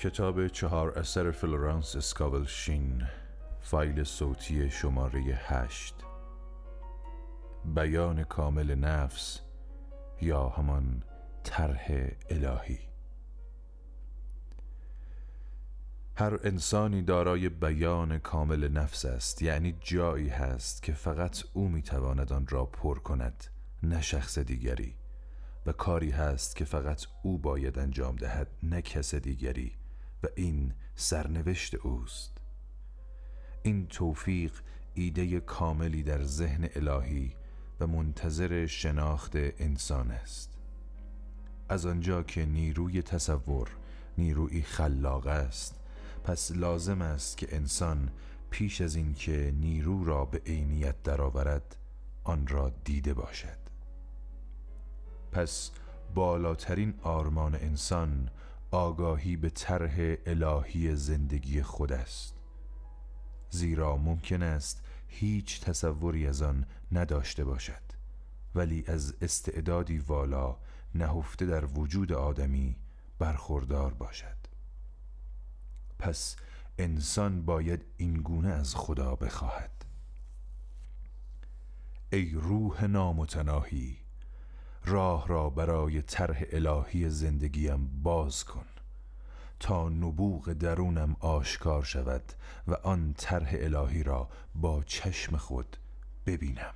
کتاب 4 اثر فلورانس اسکاول شین، فایل صوتی شماره 8. بیان کامل نفس یا همان طرح الهی. هر انسانی دارای بیان کامل نفس است، یعنی جایی هست که فقط او میتواند آن را پر کند، نه شخص دیگری، و کاری هست که فقط او باید انجام دهد، نه کس دیگری، و این سرنوشت اوست. این توفیق ایده کاملی در ذهن الهی و منتظر شناخت انسان است. از آنجا که نیروی تصور نیروی خلاق است، پس لازم است که انسان پیش از این که نیرو را به عینیت درآورد آن را دیده باشد. پس بالاترین آرمان انسان آگاهی به طرح الهی زندگی خود است، زیرا ممکن است هیچ تصوری از آن نداشته باشد، ولی از استعدادی والا نهفته در وجود آدمی برخوردار باشد. پس انسان باید این گونه از خدا بخواهد: ای روح نامتناهی، راه را برای طرح الهی زندگیم باز کن تا نبوغ درونم آشکار شود و آن طرح الهی را با چشم خود ببینم.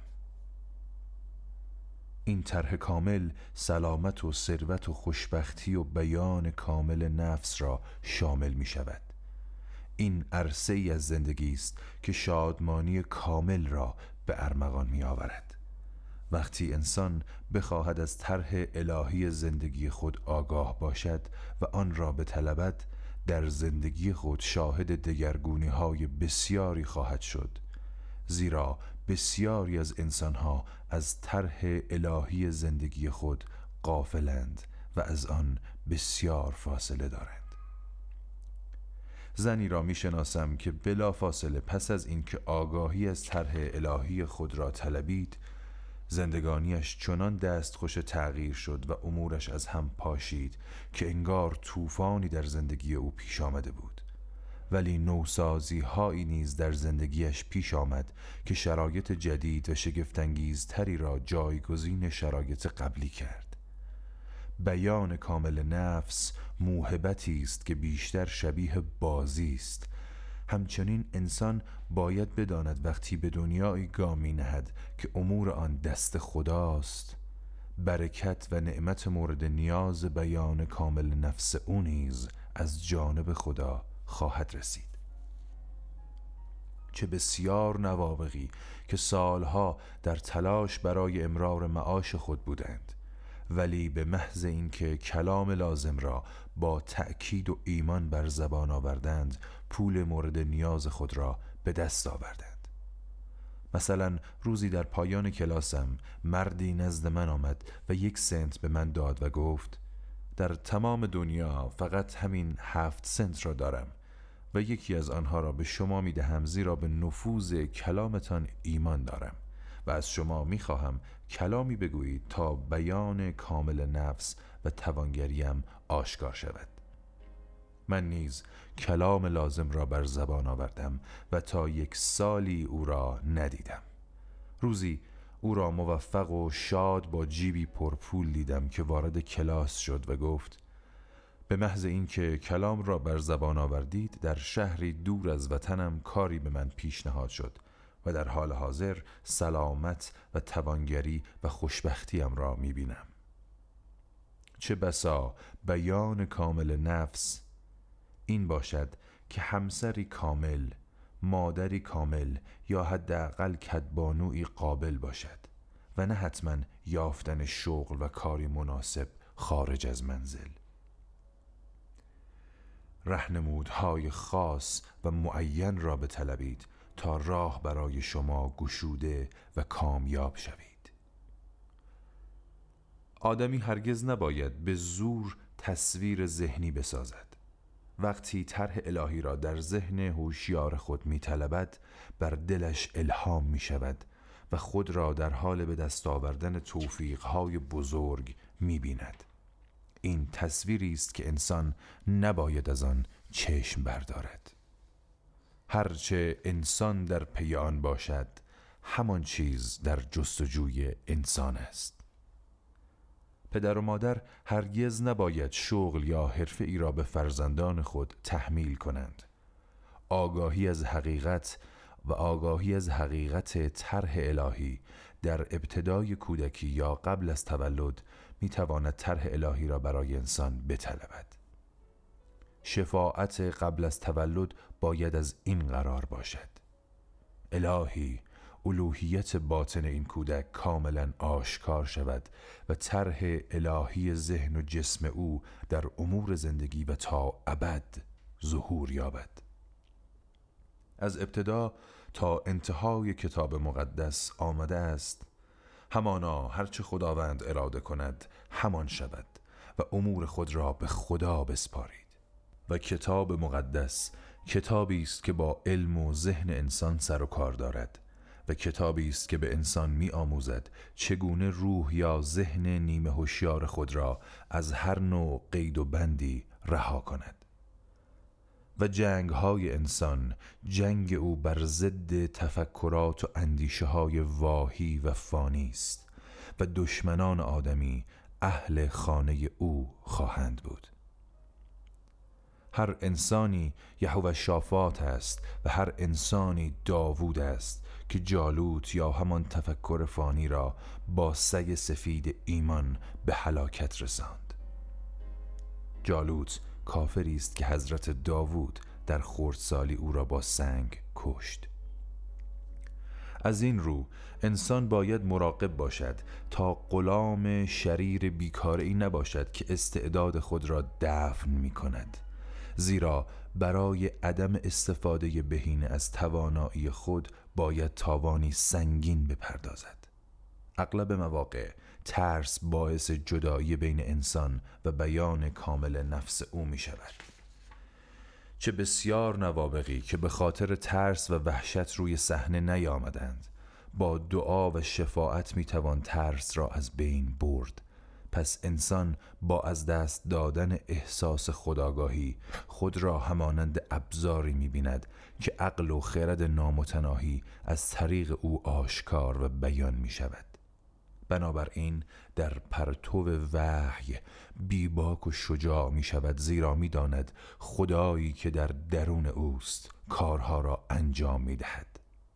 این طرح کامل سلامت و ثروت و خوشبختی و بیان کامل نفس را شامل می شود. این عرصه ای از زندگی است که شادمانی کامل را به ارمغان می آورد. وقتی انسان بخواهد از طرح الهی زندگی خود آگاه باشد و آن را بطلبد، در زندگی خود شاهد دگرگونی های بسیاری خواهد شد، زیرا بسیاری از انسانها از طرح الهی زندگی خود غافلند و از آن بسیار فاصله دارند. زنی را می شناسم که بلا فاصله پس از اینکه آگاهی از طرح الهی خود را طلبید، زندگانیش چنان دستخوش تغییر شد و امورش از هم پاشید که انگار طوفانی در زندگی او پیش آمده بود. ولی نوسازی هایی نیز در زندگیش پیش آمد که شرایط جدید و شگفت‌انگیزتری را جایگزین شرایط قبلی کرد. بیان کامل نفس موهبتی است که بیشتر شبیه بازی است. همچنین انسان باید بداند وقتی به دنیایی گام نهد که امور آن دست خداست، برکت و نعمت مورد نیاز بیان کامل نفس او نیز از جانب خدا خواهد رسید. چه بسیار نوابغی که سالها در تلاش برای امرار معاش خود بودند، ولی به محض اینکه کلام لازم را با تأکید و ایمان بر زبان آوردند، پول مورد نیاز خود را به دست آوردند. مثلا روزی در پایان کلاسم مردی نزد من آمد و 1 سنت به من داد و گفت: در تمام دنیا فقط همین 7 سنت را دارم و یکی از آنها را به شما می دهم، زیرا به نفوذ کلامتان ایمان دارم و از شما می خواهم کلامی بگویید تا بیان کامل نفس و توانگریم آشکار شود. من نیز کلام لازم را بر زبان آوردم و تا 1 سالی او را ندیدم. روزی او را موفق و شاد با جیبی پرپول دیدم که وارد کلاس شد و گفت: به محض اینکه کلام را بر زبان آوردید، در شهری دور از وطنم کاری به من پیشنهاد شد و در حال حاضر سلامت و توانگری و خوشبختیم را می‌بینم. چه بسا بیان کامل نفس این باشد که همسری کامل، مادری کامل یا حداقل کدبانویی قابل باشد و نه حتما یافتن شغل و کاری مناسب خارج از منزل. راهنمودهای خاص و معین را بطلبید تا راه برای شما گشوده و کامیاب شوید. آدمی هرگز نباید به زور تصویر ذهنی بسازد. وقتی طرح الهی را در ذهن هوشیار خود می‌طلبد، بر دلش الهام می‌شود و خود را در حال به دست آوردن توفیق‌های بزرگ می‌بیند. این تصویری است که انسان نباید از آن چشم بردارد. هرچه انسان در پی آن باشد، همان چیز در جستجوی انسان است. پدر و مادر هرگز نباید شغل یا حرفه ای را به فرزندان خود تحمیل کنند. آگاهی از حقیقت طرح الهی در ابتدای کودکی یا قبل از تولد میتواند طرح الهی را برای انسان بطلبد. شفاعت قبل از تولد باید از این قرار باشد: الهی، الوهیت باطن این کودک کاملا آشکار شود و طرح الهی ذهن و جسم او در امور زندگی و تا ابد ظهور یابد. از ابتدا تا انتهای کتاب مقدس آمده است: همانا هرچه خداوند اراده کند همان شود و امور خود را به خدا بسپارید. و کتاب مقدس کتابی است که با علم و ذهن انسان سر و کار دارد و کتابی است که به انسان می آموزد چگونه روح یا ذهن نیمه هوشیار خود را از هر نوع قید و بندی رها کند. و جنگ های انسان، جنگ او بر ضد تفکرات و اندیشه های واهی و فانی است و دشمنان آدمی اهل خانه او خواهند بود. هر انسانی یهوشافاط است و هر انسانی داوود است که جالوت یا همان تفکر فانی را با سگ سفید ایمان به هلاکت رساند. جالوت کافری است که حضرت داوود در خردسالی او را با سنگ کشت. از این رو انسان باید مراقب باشد تا غلام شریر بیکاره‌ای نباشد که استعداد خود را دفن می کند، زیرا برای عدم استفاده بهینه از توانایی خود باید تاوانی سنگین بپردازد. اغلب مواقع ترس باعث جدایی بین انسان و بیان کامل نفس او می شود. چه بسیار نوابغی که به خاطر ترس و وحشت روی صحنه نیامدند. با دعا و شفاعت می توان ترس را از بین برد. پس انسان با از دست دادن احساس خودآگاهی خود را همانند ابزاری می بیند که عقل و خرد نامتناهی از طریق او آشکار و بیان می شود. بنابراین در پرتو وحی بیباک و شجاع می شود، زیرا می داند خدایی که در درون اوست کارها را انجام می دهد.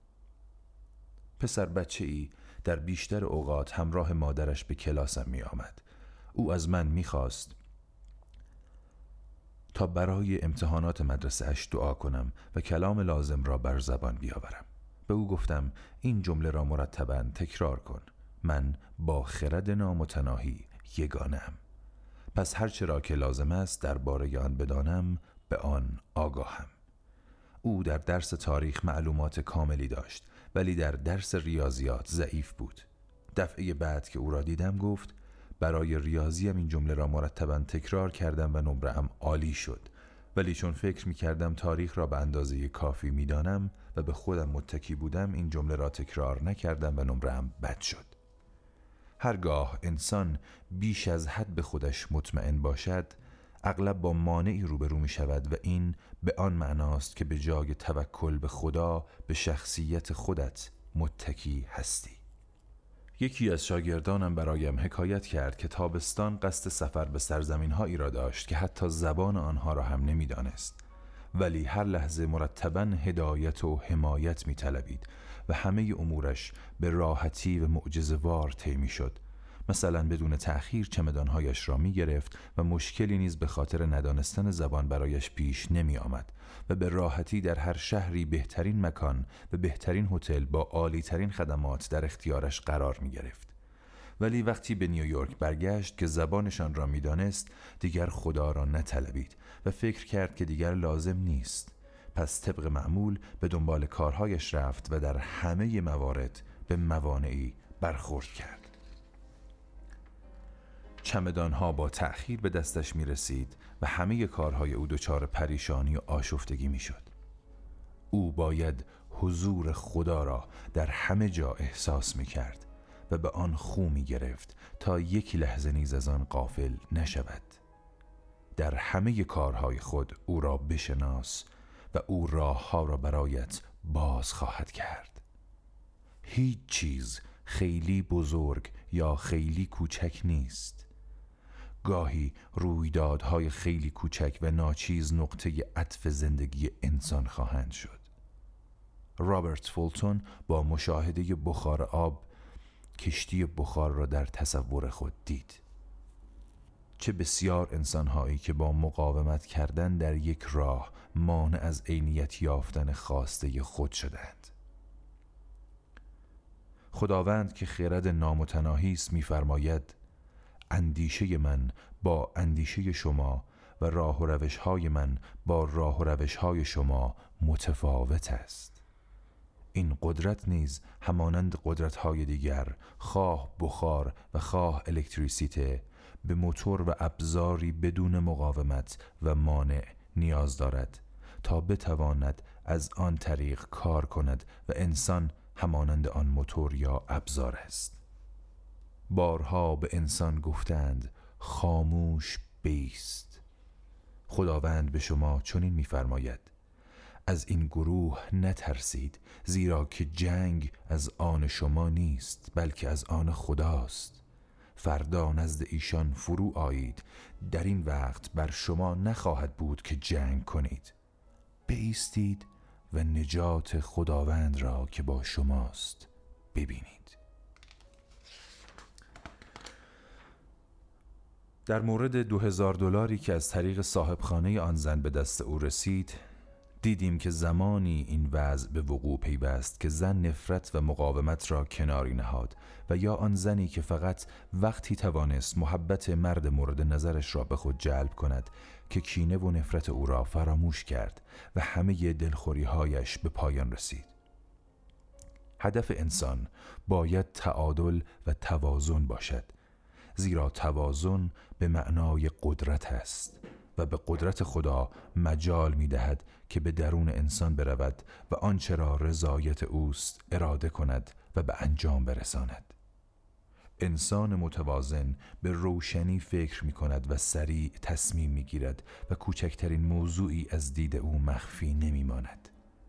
پسر بچه‌ای در بیشتر اوقات همراه مادرش به کلاسم می آمد. او از من می خواست تا برای امتحانات مدرسه اش دعا کنم و کلام لازم را بر زبان بیاورم. به او گفتم این جمله را مرتباً تکرار کن: من با خرد نامتناهی یگانه‌ام، پس هر چرا که لازم است درباره آن بدانم به آن آگاهم. او در درس تاریخ معلومات کاملی داشت، ولی در درس ریاضیات ضعیف بود. دفعه بعد که او را دیدم گفت: برای ریاضیم این جمله را مرتباً تکرار کردم و نمره‌ام عالی شد، ولی چون فکر می کردم تاریخ را به اندازه کافی می دانم و به خودم متکی بودم این جمله را تکرار نکردم و نمره‌ام بد شد. هرگاه انسان بیش از حد به خودش مطمئن باشد، اغلب با مانعی روبرو می شود و این به آن معناست که به جای توکل به خدا به شخصیت خودت متکی هستی. یکی از شاگردانم برایم حکایت کرد که تابستان قصد سفر به سرزمین‌هایی را داشت که حتی زبان آنها را هم نمی‌دانست، ولی هر لحظه مرتباً هدایت و حمایت می‌طلبید و همه امورش به راحتی و معجزه‌وار طی می‌شد. مثلا بدون تأخیر چمدانهایش را می‌گرفت و مشکلی نیز به خاطر ندانستن زبان برایش پیش نمی‌آمد و به راحتی در هر شهری بهترین مکان و بهترین هتل با عالی‌ترین خدمات در اختیارش قرار می‌گرفت. ولی وقتی به نیویورک برگشت که زبانشان را می‌دانست، دیگر خدا را نطلبید و فکر کرد که دیگر لازم نیست. پس طبق معمول به دنبال کارهایش رفت و در همه موارد به موانعی برخورد کرد. چمدانها با تأخیر به دستش می رسید و همه کارهای او دچار پریشانی و آشفتگی می شد. او باید حضور خدا را در همه جا احساس می کرد و به آن خو می گرفت تا یک لحظه نیز از آن غافل نشود. در همه کارهای خود او را بشناس و او راهها را برایت باز خواهد کرد. هیچ چیز خیلی بزرگ یا خیلی کوچک نیست. گاهی رویدادهای خیلی کوچک و ناچیز نقطه عطف زندگی انسان خواهند شد. رابرت فولتون با مشاهده بخار آب کشتی بخار را در تصور خود دید. چه بسیار انسان‌هایی که با مقاومت کردن در یک راه مانع از عینیت یافتن خواسته خود شدند. خداوند که خرد نامتناهی است می‌فرماید: اندیشه من با اندیشه شما و راه و روش‌های من با راه و روش‌های شما متفاوت است. این قدرت نیز همانند قدرت‌های دیگر، خواه بخار و خواه الکتریسیته، به موتور و ابزاری بدون مقاومت و مانع نیاز دارد تا بتواند از آن طریق کار کند و انسان همانند آن موتور یا ابزار است. بارها به انسان گفتند خاموش بایست. خداوند به شما چنین می‌فرماید: از این گروه نترسید، زیرا که جنگ از آن شما نیست بلکه از آن خداست. فردا نزد ایشان فرو آیید، در این وقت بر شما نخواهد بود که جنگ کنید. بایستید و نجات خداوند را که با شماست ببینید. در مورد $2000 که از طریق صاحبخانه آن زن به دست او رسید، دیدیم که زمانی این وضع به وقوع پیوست که زن نفرت و مقاومت را کناری نهاد و یا آن زنی که فقط وقتی توانست محبت مرد مورد نظرش را به خود جلب کند که کینه و نفرت او را فراموش کرد و همه دلخوری‌هایش به پایان رسید. هدف انسان باید تعادل و توازن باشد، زیرا توازن به معنای قدرت است و به قدرت خدا مجال می دهد که به درون انسان برود و آنچه را رضایت اوست اراده کند و به انجام برساند. انسان متوازن به روشنی فکر می کند و سریع تصمیم می گیرد و کوچکترین موضوعی از دید او مخفی نمی ماند.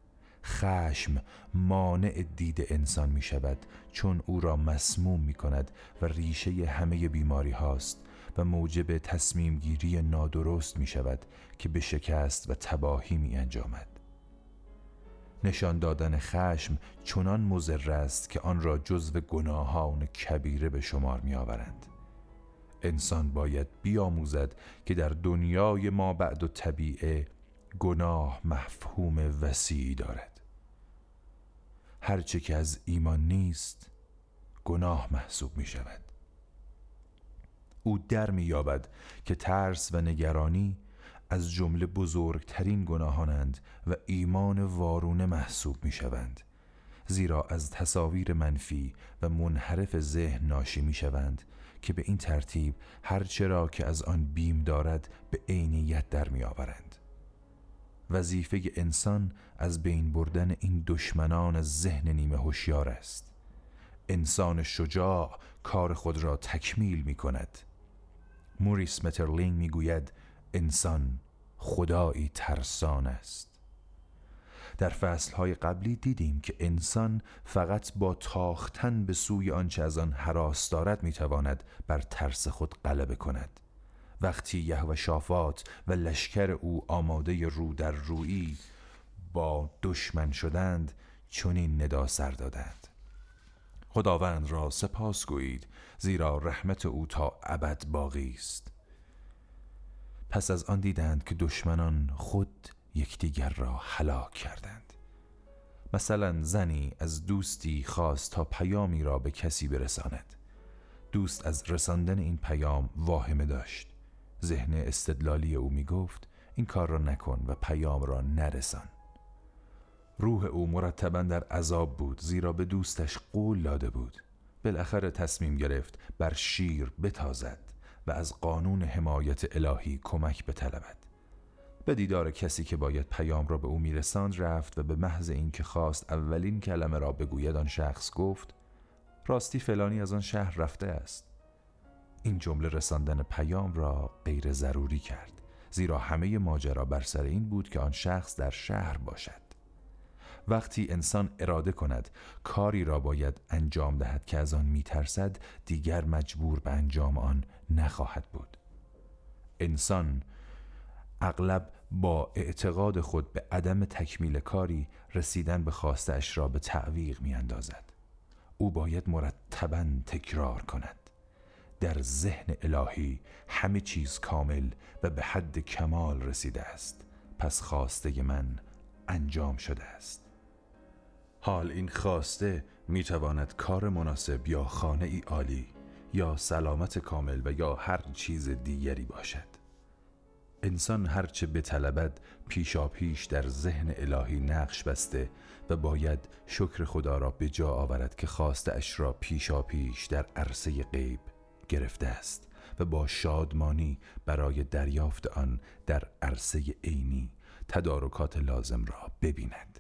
خشم مانع دید انسان می شود چون او را مسموم می کند و ریشه همه بیماری هاست و موجب تصمیم گیری نادرست می شود که به شکست و تباهی می انجامد. نشان دادن خشم چنان مضر است که آن را جزو گناهان کبیره به شمار می آورند. انسان باید بیاموزد که در دنیای ما بعد و طبیعه گناه مفهوم وسیعی دارد. هرچه که از ایمان نیست گناه محسوب می شود. او در می یابد که ترس و نگرانی از جمله بزرگترین گناهانند و ایمان وارونه محسوب می شوند، زیرا از تصاویر منفی و منحرف ذهن ناشی می شوند که به این ترتیب هرچه را که از آن بیم دارد به عینیت در می آورند. وظیفه انسان از بین بردن این دشمنان از ذهن نیمه هوشیار است. انسان شجاع کار خود را تکمیل می کند. موریس مترلینگ می گوید انسان خدایی ترسان است. در فصلهای قبلی دیدیم که انسان فقط با تاختن به سوی آنچه از آن هراس دارد می تواند بر ترس خود غلبه کند. وقتی یهوشافاط و لشکر او آماده رو در رویی با دشمن شدند چنین ندا سر دادند: خداوند را سپاس گویید، زیرا رحمت او تا ابد باقی است. پس از آن دیدند که دشمنان خود یکدیگر را هلاک کردند. مثلا زنی از دوستی خواست تا پیامی را به کسی برساند. دوست از رساندن این پیام واهمه داشت. ذهن استدلالی او می گفت این کار را نکن و پیام را نرسان. روح او مرتباً در عذاب بود، زیرا به دوستش قول داده بود. بالاخره تصمیم گرفت بر شیر بتازد و از قانون حمایت الهی کمک بطلبد. به دیدار کسی که باید پیام را به او میرساند رفت و به محض اینکه خواست اولین کلمه را بگوید آن شخص گفت راستی فلانی از آن شهر رفته است. این جمله رساندن پیام را غیر ضروری کرد، زیرا همه ماجرا بر سر این بود که آن شخص در شهر باشد. وقتی انسان اراده کند کاری را باید انجام دهد که از آن می‌ترسد، دیگر مجبور به انجام آن نخواهد بود. انسان اغلب با اعتقاد خود به عدم تکمیل کاری رسیدن به خواسته اش را به تعویق می‌اندازد. او باید مرتباً تکرار کند: در ذهن الهی همه چیز کامل و به حد کمال رسیده است، پس خواسته من انجام شده است. حال این خواسته میتواند کار مناسب یا خانه ای عالی یا سلامت کامل و یا هر چیز دیگری باشد. انسان هرچه بطلبد پیشا پیش در ذهن الهی نقش بسته و باید شکر خدا را به جا آورد که خواسته اش را پیشا پیش در عرصه غیب گرفته است و با شادمانی برای دریافت آن در عرصه عینی تدارکات لازم را ببیند.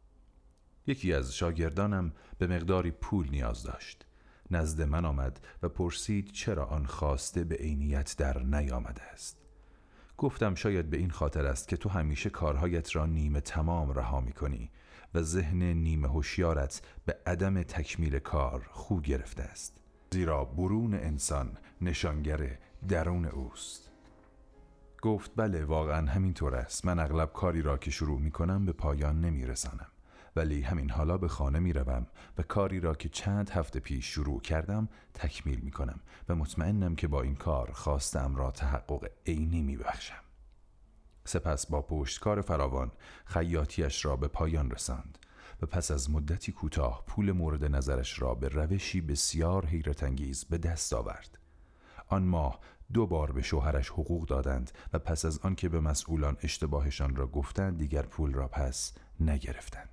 یکی از شاگردانم به مقداری پول نیاز داشت. نزد من آمد و پرسید چرا آن خواسته به عینیت در نیامده است. گفتم شاید به این خاطر است که تو همیشه کارهایت را نیمه تمام رها می‌کنی و ذهن نیمه هوشیارت به عدم تکمیل کار خو گرفته است. زیرا برون انسان نشانگر درون اوست. گفت بله، واقعا همینطور است. من اغلب کاری را که شروع می‌کنم به پایان نمی‌رسانم، ولی همین حالا به خانه می‌روم و کاری را که چند هفته پیش شروع کردم تکمیل می‌کنم و مطمئنم که با این کار خواستم را تحقق عینی می‌بخشم. سپس با پشتکار فراوان خیاطیش را به پایان رساند و پس از مدتی کوتاه پول مورد نظرش را به روشی بسیار حیرت انگیز به دست آورد. آن ماه 2 بار به شوهرش حقوق دادند و پس از آن که به مسئولان اشتباهشان را گفتند دیگر پول را پس نگرفتند.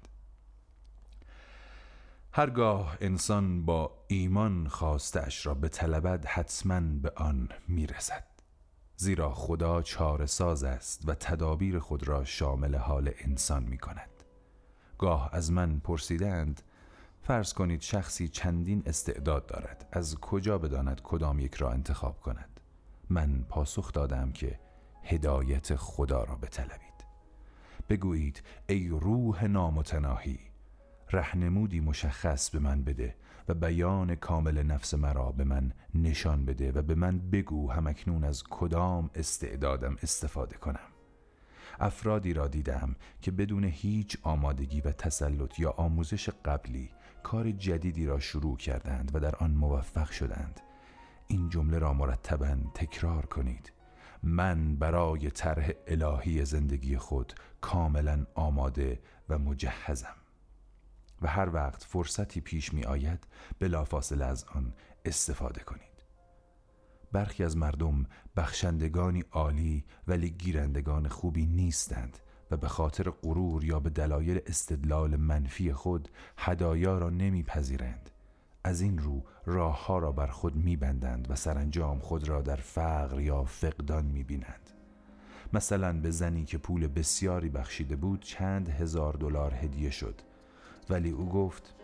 هرگاه انسان با ایمان خواسته اش را به طلبد حتماً به آن میرسد، زیرا خدا چاره ساز است و تدابیر خود را شامل حال انسان می کند. گاه از من پرسیدند فرض کنید شخصی چندین استعداد دارد، از کجا بداند کدام یک را انتخاب کند؟ من پاسخ دادم که هدایت خدا را بطلبید. بگویید ای روح نامتناهی، راهنمودی مشخص به من بده و بیان کامل نفس مرا به من نشان بده و به من بگو همکنون از کدام استعدادم استفاده کنم. افرادی را دیدم که بدون هیچ آمادگی و تسلط یا آموزش قبلی کار جدیدی را شروع کردند و در آن موفق شدند. این جمله را مرتباً تکرار کنید: من برای طرح الهی زندگی خود کاملاً آماده و مجهزم. و هر وقت فرصتی پیش می آید بلافاصله از آن استفاده کنید. برخی از مردم بخشندگانی عالی ولی گیرندگان خوبی نیستند و به خاطر غرور یا به دلایل استدلال منفی خود هدایا را نمیپذیرند. از این رو راهها را بر خود میبندند و سرانجام خود را در فقر یا فقدان میبینند. مثلا به زنی که پول بسیاری بخشیده بود چند هزار دلار هدیه شد، ولی او گفت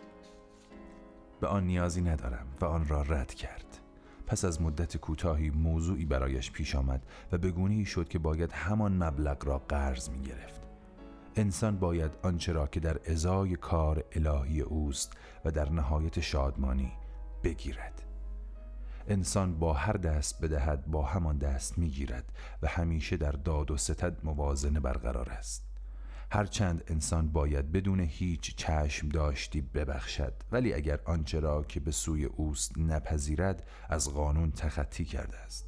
به آن نیازی ندارم و آن را رد کرد. پس از مدت کوتاهی موضوعی برایش پیش آمد و به گونه‌ای شد که باید همان مبلغ را قرض می گرفت. انسان باید آنچه را که در ازای کار الهی اوست و در نهایت شادمانی بگیرد. انسان با هر دست بدهد با همان دست می گیرد و همیشه در داد و ستد موازنه برقرار است. هرچند انسان باید بدون هیچ چشم داشتی ببخشد، ولی اگر آنچه را که به سوی اوست نپذیرد از قانون تخطی کرده است.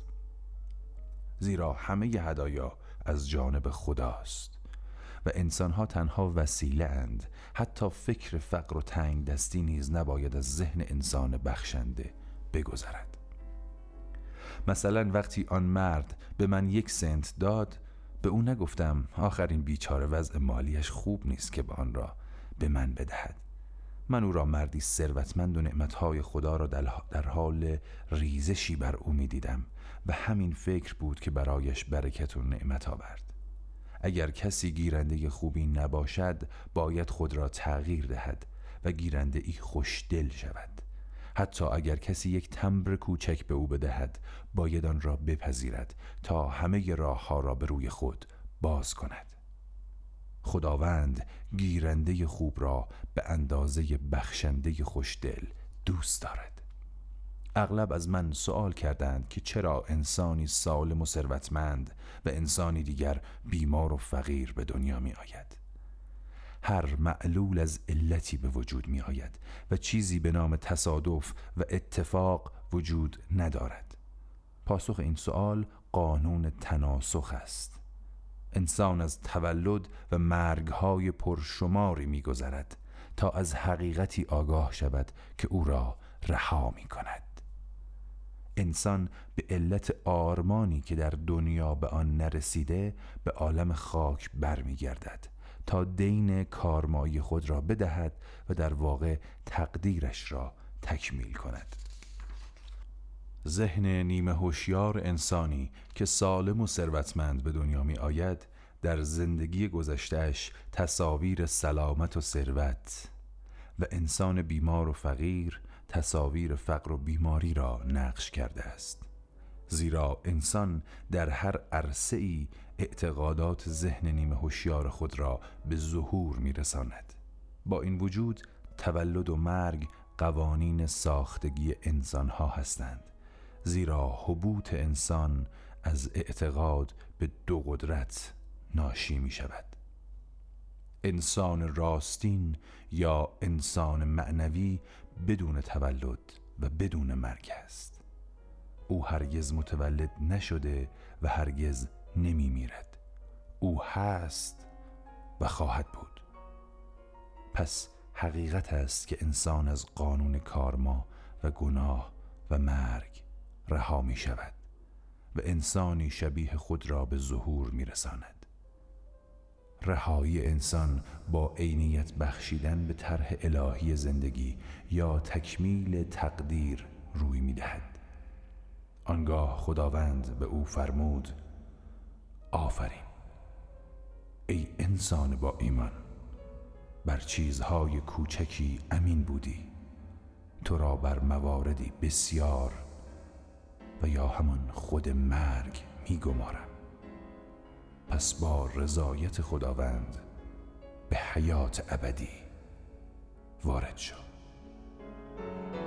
زیرا همه هدایا از جانب خداست و انسانها تنها وسیله اند. حتی فکر فقر و تنگ دستی نیز نباید از ذهن انسان بخشنده بگذرد. مثلا وقتی آن مرد به من 1 سنت داد، به او نگفتم آخرین بیچاره وضع مالیش خوب نیست که به آن را به من بدهد. من او را مردی ثروتمند و نعمتهای خدا را در حال ریزشی بر او می دیدم و همین فکر بود که برایش برکت و نعمت آورد. اگر کسی گیرنده خوبی نباشد باید خود را تغییر دهد و گیرنده ای خوشدل شود. حتی اگر کسی یک تمبر کوچک به او بدهد باید آن را بپذیرد تا همه راه‌ها را به روی خود باز کند. خداوند گیرنده خوب را به اندازه بخشنده خوشدل دوست دارد. اغلب از من سوال کردند که چرا انسانی سالم و ثروتمند و انسانی دیگر بیمار و فقیر به دنیا می آید. هر معلول از علتی به وجود می آید و چیزی به نام تصادف و اتفاق وجود ندارد. پاسخ این سوال قانون تناسخ است. انسان از تولد و مرگ‌های پرشماری می‌گذرد تا از حقیقتی آگاه شود که او را رها می‌کند. انسان به علت آرمانی که در دنیا به آن نرسیده به عالم خاک برمیگردد تا دین کارمایی خود را بدهد و در واقع تقدیرش را تکمیل کند. ذهن نیمه هوشیار انسانی که سالم و ثروتمند به دنیا می آید در زندگی گذشته‌اش تصاویر سلامت و ثروت و انسان بیمار و فقیر تصاویر فقر و بیماری را نقش کرده است. زیرا انسان در هر عرصه‌ای اعتقادات ذهن نیمه هوشیار خود را به ظهور می رساند. با این وجود تولد و مرگ قوانین ساختگی انسان‌ها هستند، زیرا حبوط انسان از اعتقاد به دو قدرت ناشی می شود. انسان راستین یا انسان معنوی بدون تولد و بدون مرگ است. او هرگز متولد نشده و هرگز نمی میرد. او هست و خواهد بود. پس حقیقت است که انسان از قانون کارما و گناه و مرگ رها می شود و انسانی شبیه خود را به ظهور می رساند. رهایی انسان با عینیت بخشیدن به طرح الهی زندگی یا تکمیل تقدیر روی می دهد. آنگاه خداوند به او فرمود: آفرین ای انسان با ایمان، بر چیزهای کوچکی امین بودی، تو را بر مواردی بسیار و یا همان خود مرگ می گمارم. پس با رضایت خداوند به حیات ابدی وارد شو.